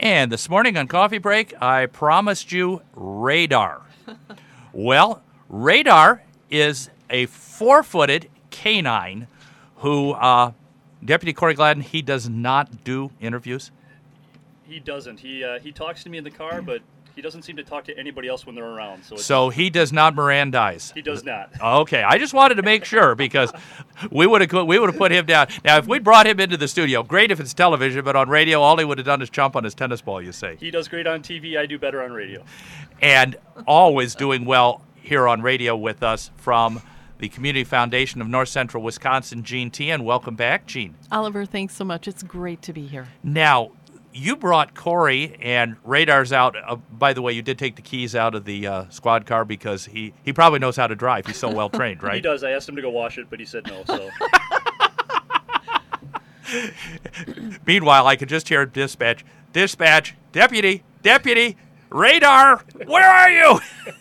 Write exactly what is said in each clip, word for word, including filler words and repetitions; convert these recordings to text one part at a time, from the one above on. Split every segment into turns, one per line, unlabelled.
And this morning on Coffee Break, I promised you Radar. Well, Radar is a four-footed canine who, uh, Deputy Corey Gladden, he does not do interviews.
He doesn't. He uh, he talks to me in the car, but he doesn't seem to talk to anybody else when they're around. So, it's,
so he does not Mirandize.
He does not.
Okay, I just wanted to make sure because we would have we would have put him down. Now, if we brought him into the studio, great if it's television, but on radio, all he would have done is jump on his tennis ball. You say
he does great on T V. I do better on radio.
And always doing well here on radio with us from the Community Foundation of North Central Wisconsin, Gene Teehan. Welcome back, Gene.
Oliver, thanks so much. It's great to be here.
Now, you brought Corey and Radar's out. Uh, by the way, you did take the keys out of the uh, squad car because he, he probably knows how to drive. He's so well trained, right?
He does. I asked him to go wash it, but he said no. So.
Meanwhile, I could just hear dispatch, dispatch, deputy, deputy, Radar, where are you?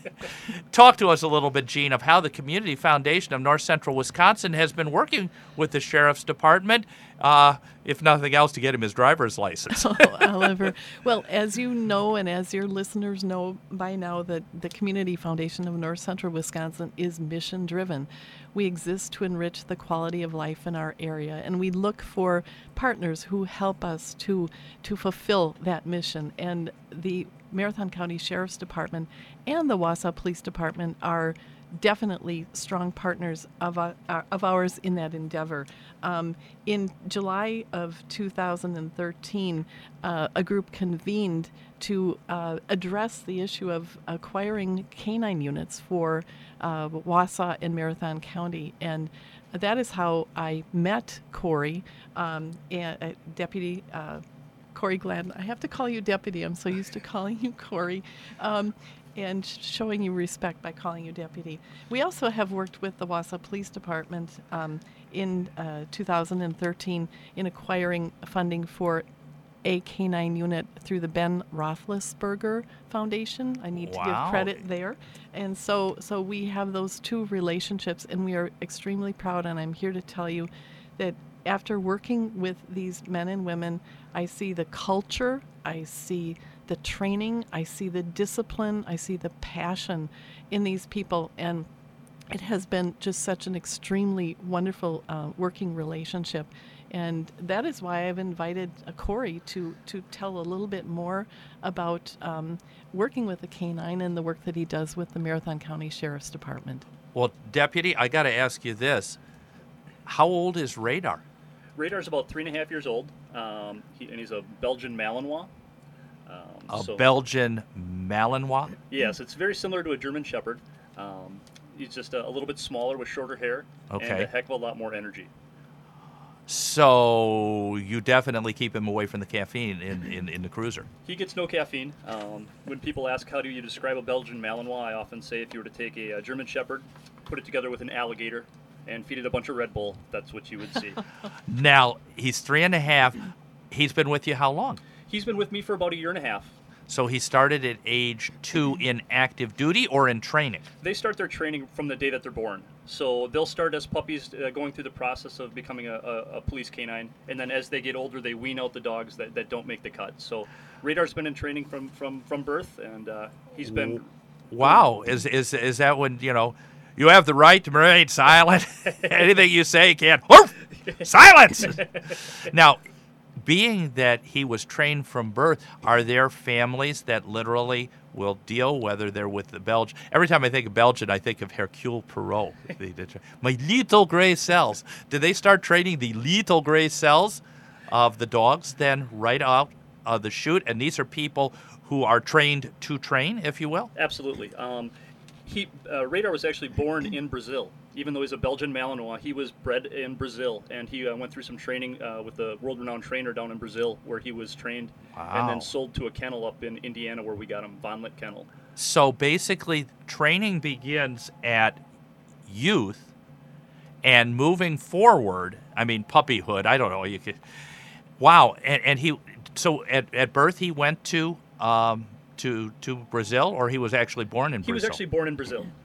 Talk to us a little bit, Gene, of how the Community Foundation of North Central Wisconsin has been working with the Sheriff's Department, uh, if nothing else, to get him his driver's license.
Oh, Oliver. Well, as you know and as your listeners know by now, that the Community Foundation of North Central Wisconsin is mission-driven. We exist to enrich the quality of life in our area, and we look for partners who help us to to fulfill that mission. And the Marathon County Sheriff's Department and the Wausau Police Department are definitely strong partners of uh, of ours in that endeavor. Um, in July of two thousand thirteen, uh, a group convened to uh, address the issue of acquiring canine units for uh, Wausau and Marathon County, and that is how I met Corey, um, and, uh, Deputy uh, Corey Gladden. I have to call you Deputy. I'm so used to calling you Corey. Um, and showing you respect by calling you Deputy. We also have worked with the Wausau Police Department um, in uh, two thousand thirteen in acquiring funding for a canine unit through the Ben Roethlisberger Foundation. I need
Wow.
to give credit there. And so, so we have those two relationships, and we are extremely proud, and I'm here to tell you that after working with these men and women, I see the culture, I see the training, I see the discipline, I see the passion in these people, and it has been just such an extremely wonderful uh, working relationship. And that is why I've invited uh, Corey to, to tell a little bit more about um, working with the canine and the work that he does with the Marathon County Sheriff's Department.
Well, Deputy, I got to ask you this. How old is Radar?
Radar's about three and a half years old, um, he, and he's a Belgian Malinois. Um,
A
so,
Belgian Malinois?
Yes, it's very similar to a German Shepherd. Um, he's just a, a little bit smaller with shorter hair and
Okay.
a heck of a lot more energy.
So you definitely keep him away from the caffeine in, in, in the cruiser.
He gets no caffeine. Um, when people ask how do you describe a Belgian Malinois, I often say if you were to take a, a German Shepherd, put it together with an alligator, and feed it a bunch of Red Bull, that's what you would see.
Now, he's three and a half. He's been with you how long?
He's been with me for about a year and a half.
So he started at age two in active duty or in training?
They start their training from the day that they're born. So they'll start as puppies, uh, going through the process of becoming a, a, a police canine, and then as they get older, they wean out the dogs that, that don't make the cut. So Radar's been in training from, from, from birth, and uh, he's been...
Wow. Is, is, is that when, you know, you have the right to remain silent? Anything you say can't... Silence! Now, being that he was trained from birth, are there families that literally will deal, whether they're with the Belgian? Every time I think of Belgian, I think of Hercule Poirot. My little gray cells. Did they start training the little gray cells of the dogs then right out of the chute? And these are people who are trained to train, if you will?
Absolutely. Um, he uh, Radar was actually born in Brazil. Even though he's a Belgian Malinois, he was bred in Brazil, and he uh, went through some training uh, with a world-renowned trainer down in Brazil, where he was trained
Wow.
and then sold to a kennel up in Indiana, where we got him, Von Litt Kennel.
So basically, training begins at youth, and moving forward, I mean, puppyhood, I don't know, you could, wow, and, and he, so at, at birth he went to, um, to to Brazil, or he was actually born in
He
Brazil?
was actually born in Brazil.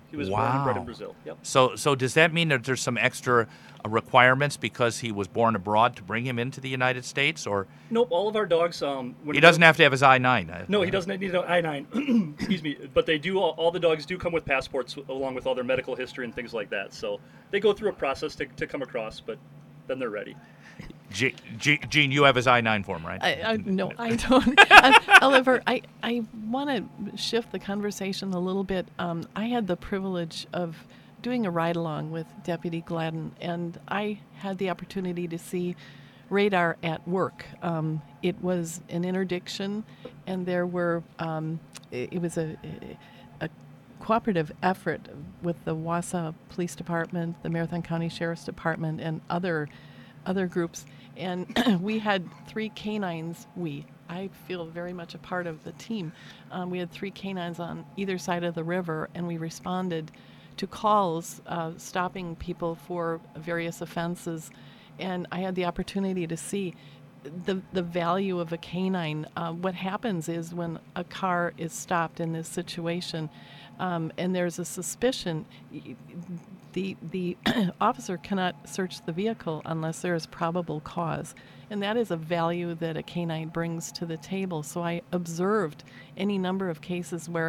He was born and bred in
Wow.
Brazil. Yep.
So, so does that mean that there's some extra uh, requirements because he was born abroad to bring him into the United States, or
Nope. All of our dogs. Um, when
he doesn't have to have his I nine? uh,
No, he doesn't need an I nine. Excuse me. But they do. All, all the dogs do come with passports along with all their medical history and things like that. So they go through a process to, to come across, but then they're ready.
G- G- Gene, you have his I nine form, right?
I, I, no, I don't. Uh, However, I, I want to shift the conversation a little bit. Um, I had the privilege of doing a ride along with Deputy Gladden, and I had the opportunity to see Radar at work. Um, it was an interdiction, and there were um, it, it was a, a cooperative effort with the Wausau Police Department, the Marathon County Sheriff's Department, and other other groups. And we had three canines. We, I feel very much a part of the team. Um, we had three canines on either side of the river, and we responded to calls uh, stopping people for various offenses. And I had the opportunity to see the the value of a canine. Uh, what happens is when a car is stopped in this situation, um, and there's a suspicion, y- the the officer cannot search the vehicle unless there is probable cause, and that is a value that a canine brings to the table. So I observed any number of cases where,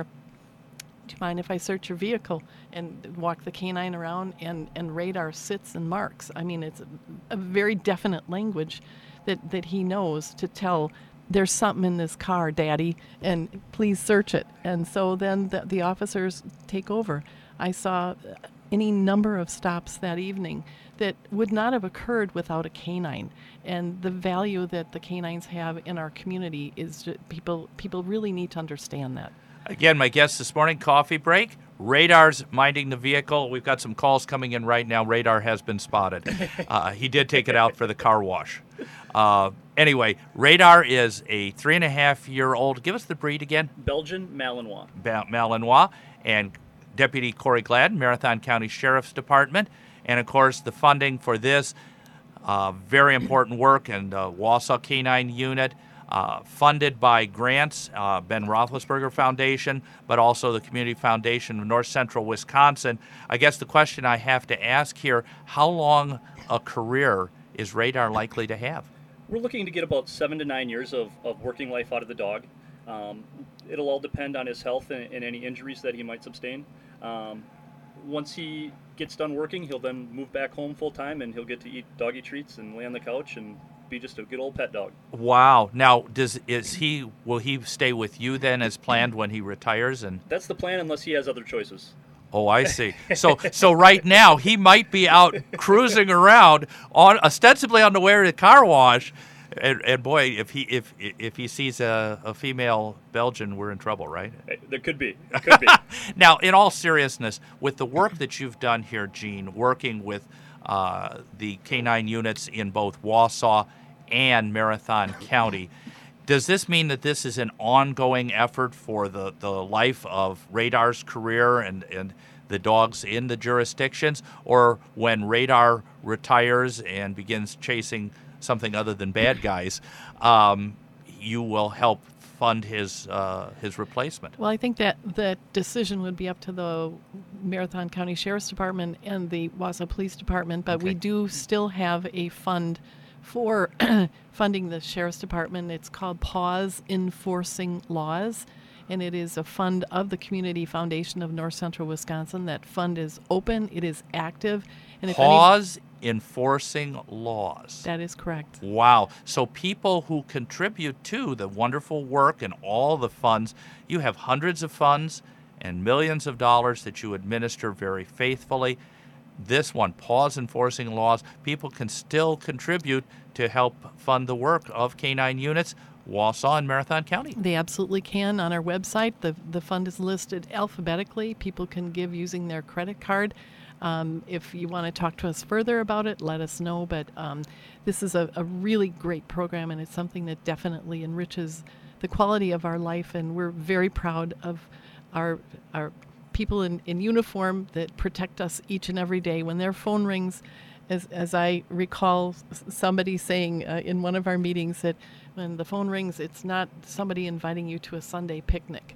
do you mind if I search your vehicle, and walk the canine around, and, and Radar sits and marks. I mean, it's a, a very definite language that, that he knows to tell, there's something in this car, Daddy, and please search it. And so then the, the officers take over. I saw any number of stops that evening that would not have occurred without a canine. And the value that the canines have in our community is ju- people people really need to understand that.
Again, my guest this morning, coffee break. Radar's minding the vehicle. We've got some calls coming in right now. Radar has been spotted. Uh, he did take it out for the car wash. Uh, anyway, Radar is a three and a half year old. Give us the breed again.
Belgian Malinois.
Ba- Malinois, and Deputy Corey Gladden, Marathon County Sheriff's Department. And of course, the funding for this uh, very important work and the Wausau Canine Unit. Uh, funded by grants, uh, Ben Roethlisberger Foundation, but also the Community Foundation of North Central Wisconsin. I guess the question I have to ask here, how long a career is Radar likely to have?
We're looking to get about seven to nine years of, of working life out of the dog. Um, it'll all depend on his health and, and any injuries that he might sustain. Um, once he gets done working, he'll then move back home full time, and he'll get to eat doggy treats and lay on the couch and be just a good old pet dog.
Wow. Now, does is he will he stay with you then as planned when he retires? And
That's the plan unless he has other choices.
oh, I see. So so right now he might be out cruising around on ostensibly on the way to the car wash. And, and boy, if he if if he sees a, a female Belgian, we're in trouble, right?
Hey, there could be. Could be.
Now, in all seriousness, with the work that you've done here, Gene, working with uh, the canine units in both Wausau and Marathon County, does this mean that this is an ongoing effort for the, the life of Radar's career and, and the dogs in the jurisdictions? Or when Radar retires and begins chasing something other than bad guys, um, you will help fund his uh, his replacement?
Well, I think that that decision would be up to the Marathon County Sheriff's Department and the Wausau Police Department, but we
Okay.
do still have a fund for funding the Sheriff's Department. It's called Paws Enforcing Laws, and it is a fund of the Community Foundation of North Central Wisconsin. That fund is open, it is active, and if any,
Paws Enforcing Laws.
that is correct.
Wow. So people who contribute to the wonderful work and all the funds, you have hundreds of funds and millions of dollars that you administer very faithfully. This one, Paws Enforcing Laws, people can still contribute to help fund the work of canine units, Wausau and Marathon County.
They absolutely can. On our website, the, the fund is listed alphabetically. People can give using their credit card. Um, if you want to talk to us further about it, let us know. But um, this is a, a really great program, and it's something that definitely enriches the quality of our life. And we're very proud of our our people in, in uniform that protect us each and every day. When their phone rings, as, as I recall s- somebody saying uh, in one of our meetings that when the phone rings, it's not somebody inviting you to a Sunday picnic.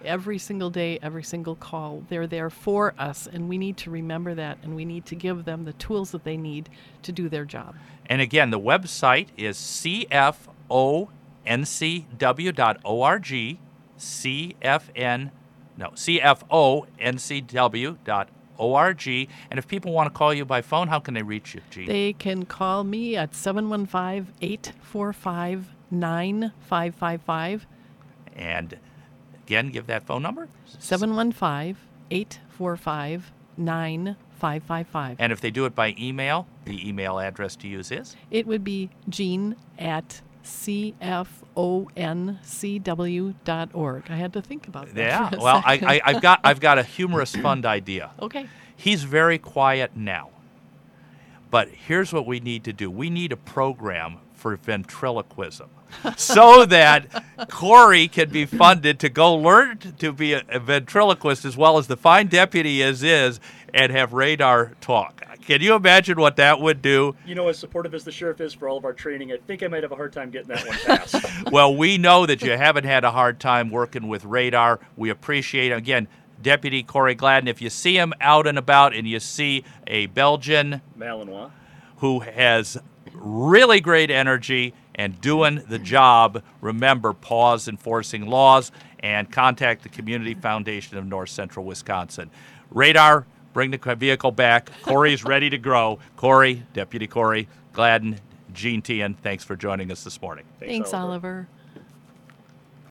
every single day, every single call. They're there for us, and we need to remember that, and we need to give them the tools that they need to do their job.
And again, the website is c f o n c w dot org, C F N, no, C F O N C W dot org. And if people want to call you by phone, how can they reach you, Jean?
They can call me at seven one five, eight four five, nine five five five.
And again, give that phone number.
seven one five, eight four five, nine five five five.
And if they do it by email, the email address to use is?
It would be Jean at C F O N C W dot org. I had to think about that.
Yeah.
for a
Well, I,
second.
I, I've got I've got a humorous, fun idea.
Okay.
He's very quiet now. But here's what we need to do. We need a program for ventriloquism so that Corey can be funded to go learn to be a, a ventriloquist as well as the fine deputy as is and have Radar talk. Can you imagine what that would do?
You know, as supportive as the sheriff is for all of our training, I think I might have a hard time getting that one passed.
Well, we know that you haven't had a hard time working with Radar. We appreciate it. Again, Deputy Corey Gladden, if you see him out and about and you see a Belgian
Malinois.
who has really great energy and doing the job, remember, pause enforcing laws and contact the Community Foundation of North Central Wisconsin. Radar, bring the vehicle back. Corey's ready to grow. Corey, Deputy Corey Gladden, Jean Teehan, thanks for joining us this morning.
Thanks, Oliver.